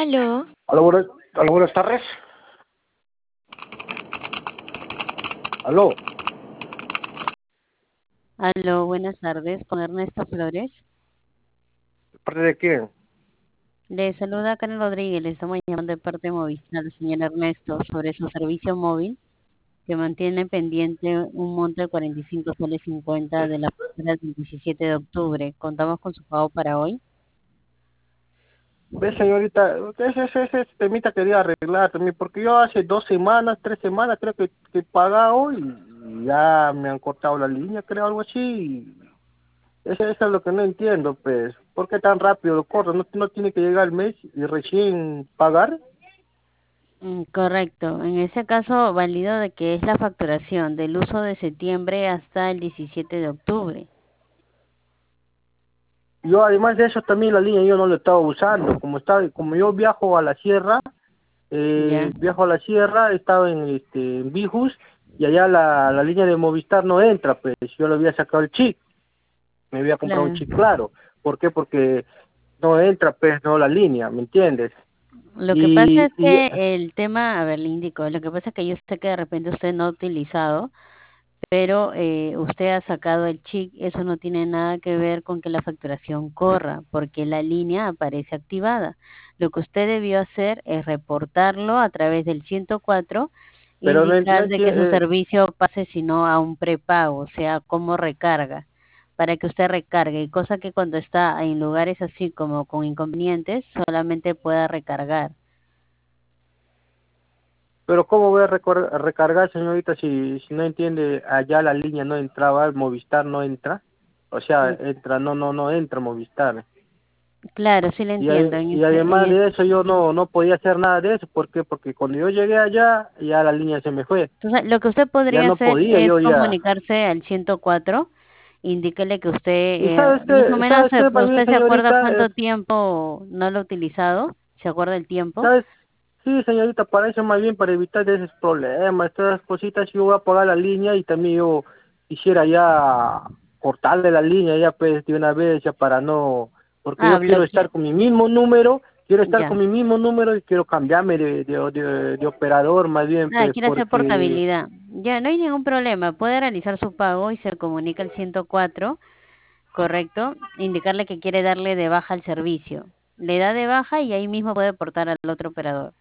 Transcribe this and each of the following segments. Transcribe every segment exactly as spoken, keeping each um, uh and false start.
Aló, Aló, buenas, aló, buenas tardes. Aló, Aló, buenas tardes, con Ernesto Flores. ¿de parte de quién? Le saluda Karen Rodríguez, le estamos llamando de parte de Movistar, señor Ernesto, sobre su servicio móvil que mantiene pendiente un monto de cuarenta y cinco soles cincuenta de la factura del diecisiete de octubre. Contamos con su pago para hoy. Ve, señorita, ese, ese, ese temita quería arreglar también, porque yo hace dos semanas, tres semanas creo que, que he pagado y ya me han cortado la línea, creo, algo así. y Eso, eso es lo que no entiendo, pues. ¿Por qué tan rápido lo cortan? ¿No, no tiene que llegar el mes y recién pagar? Mm, correcto, en ese caso válido de que es la facturación del uso de septiembre hasta el diecisiete de octubre. Yo, además de eso, también la línea yo no la estaba usando. Como estaba, como yo viajo a la sierra, Ya, eh, viajo a la sierra, he estado en, este, en Bijus, y allá la, la línea de Movistar no entra, pues yo le había sacado el chip, me había comprado un claro. chip claro. ¿Por qué? Porque no entra, pues, no la línea, ¿me entiendes? Lo que pasa Y, es y que el tema, a ver, le indico, lo que pasa es que yo sé que de repente usted no ha utilizado, pero eh, usted ha sacado el chip, eso no tiene nada que ver con que la facturación corra, porque la línea aparece activada. Lo que usted debió hacer es reportarlo a través del ciento cuatro, pero no, no indicar de que su entiende, servicio pase sino a un prepago, o sea, como recarga, para que usted recargue, y cosa que cuando está en lugares así como con inconvenientes, solamente pueda recargar. pero ¿cómo voy a recor- a recargar, señorita, si, si no entiende, allá la línea no entraba, el Movistar no entra? O sea, Mm, entra, no, no, no entra Movistar. claro, sí le Y, entiendo. ade- En y ese, en además es- de eso yo no no podía hacer nada de eso. ¿Por qué? Porque cuando yo llegué allá ya la línea se me fue, Entonces, lo que usted ya podría no hacer podía es yo ya. comunicarse al ciento cuatro, indíquele que usted, Y eh, sabes más o qué, menos, sabes eh, qué, más bien, ¿usted se acuerda señorita, cuánto es, tiempo no lo ha utilizado? ¿Se acuerda el tiempo? sabes, sí, señorita, para eso más bien para evitar de esos problemas, todas esas cositas, yo voy a pagar la línea y también yo quisiera ya cortarle la línea ya pues de una vez ya para no, porque Ah, yo quiero bloquea. estar con mi mismo número, quiero estar Ya. con mi mismo número y quiero cambiarme de, de, de, de operador más bien Ah, pues quiere hacer porque portabilidad. Ya, no hay ningún problema. Puede realizar su pago y se comunica al ciento cuatro, correcto. Indicarle que quiere darle de baja al servicio. Le da de baja y ahí mismo puede portar al otro operador.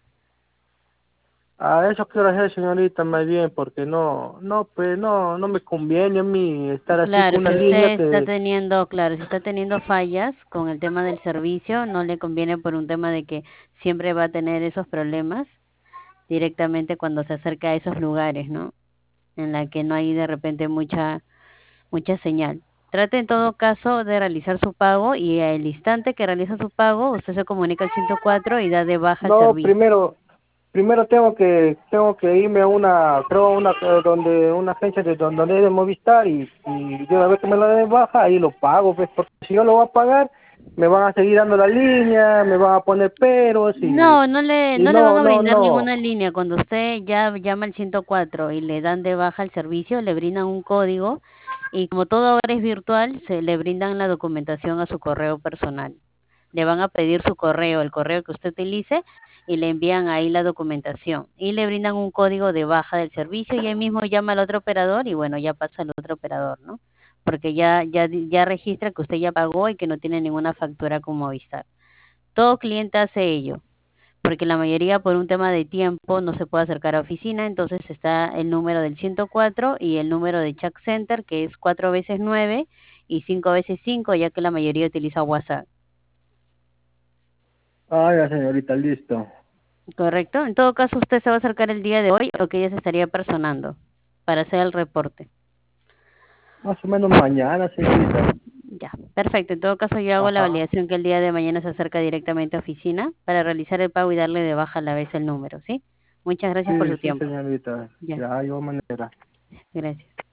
a eso quiero hacer, señorita, más bien, porque no, no, pues no, no me conviene a mí estar así Claro, con una si línea usted está que, teniendo, claro, si está teniendo fallas con el tema del servicio, no le conviene por un tema de que siempre va a tener esos problemas directamente cuando se acerca a esos lugares, ¿no? En la que no hay de repente mucha mucha señal. Trate en todo caso de realizar su pago y al instante que realiza su pago, usted se comunica al ciento cuatro y da de baja el no, servicio. primero, primero tengo que, tengo que irme a una, creo, a una, eh, donde, una agencia de donde es de Movistar y, y de una vez que me la dé de baja, ahí lo pago, pues, porque si yo lo voy a pagar, me van a seguir dando la línea, me van a poner peros y, No, no le, y no le van no, a no, brindar no. ninguna línea. Cuando usted ya llama al ciento cuatro y le dan de baja el servicio, le brindan un código y como todo ahora es virtual, se le brindan la documentación a su correo personal. Le van a pedir su correo, el correo que usted utilice, y le envían ahí la documentación. Y le brindan un código de baja del servicio y ahí mismo llama al otro operador y bueno, ya pasa al otro operador, ¿no? Porque ya, ya, ya registra que usted ya pagó y que no tiene ninguna factura con Movistar. Todo cliente hace ello porque la mayoría por un tema de tiempo no se puede acercar a oficina, entonces está el número del ciento cuatro y el número de Chat Center, que es cuatro veces nueve y cinco veces cinco, ya que la mayoría utiliza WhatsApp, Ah, ya, señorita, listo. ¿correcto? En todo caso, usted se va a acercar el día de hoy o que ella se estaría personando para hacer el reporte. Más o menos mañana, señorita. Ya, perfecto. En todo caso, yo hago la Ajá. validación que el día de mañana se acerca directamente a oficina para realizar el pago y darle de baja a la vez el número, ¿sí? Muchas gracias por Sí, su sí, tiempo. señorita. Ya, Ya, hay manera. gracias.